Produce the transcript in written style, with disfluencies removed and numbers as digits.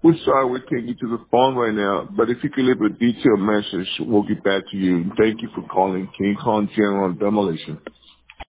We're sorry we can't get to the phone right now, but if you could leave a detailed message, we'll get back to you. Thank you for calling King Kong General Demolition.